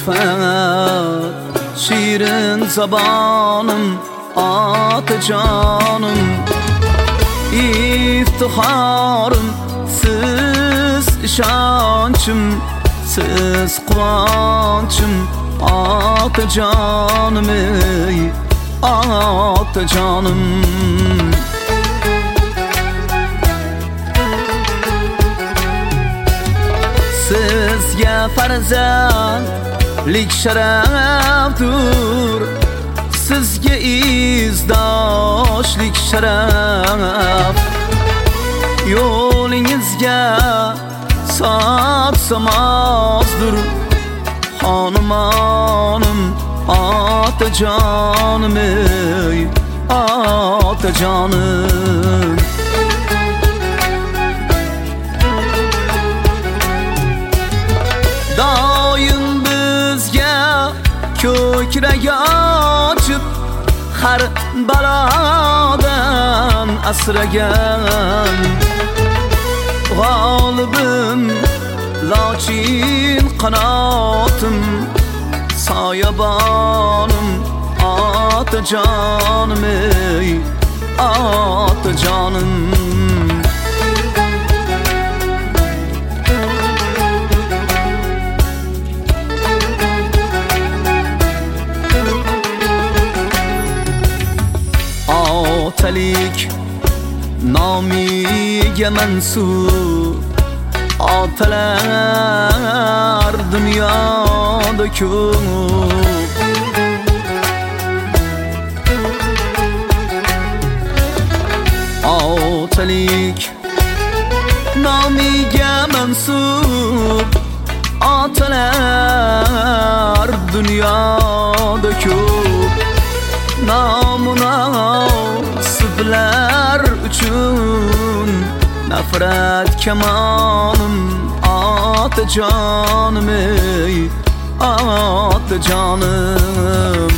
İsfat şirin zabanım Atacanım İftiharım siz işançım siz kıvançım Atacanım ey Atacanım Sizge farzandlik şereftir Sizge izdaşlik şeref Yolingizge sapsamazdır Hanım hanım Atacanım ey Atacanım Dayın bizge kökrek açıp har baladan asragan Galibim laçin kanatım Sayabanım Atacanım ey Atacanım Atalik namiga mansub Atalar dünyada ko'p Atalik namiga mansub Atalar dünyada ko'p Namunasiblar uchun nafrat kamonim Atacanım ey Atacanım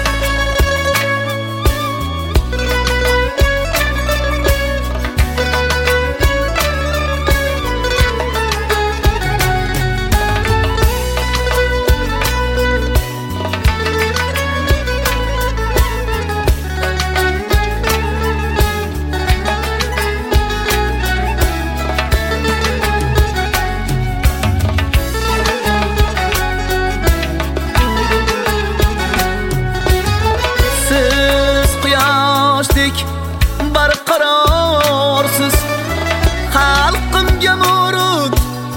barqarorsiz xalqimga murud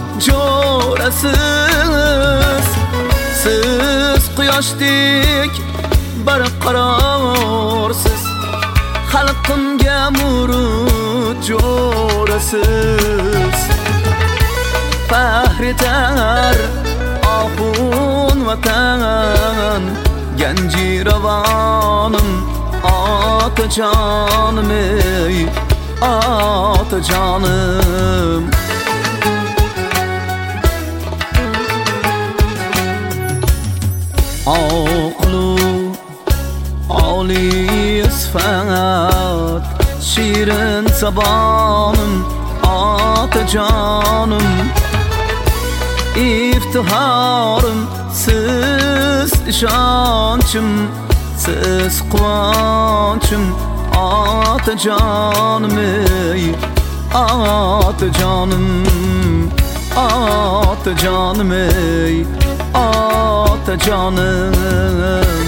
jo'rasiz siz quyoshdek barqarorsiz xalqimga murud jo'rasiz faxr etar ohun vatan ganji ravonim Atacanım ey Atacanım Aqlu Ali İsfat şirin zabanım Atacanım İftiharım siz işançım siz kıvançım Atacanım ey Atacanım Atacanım ey Atacanım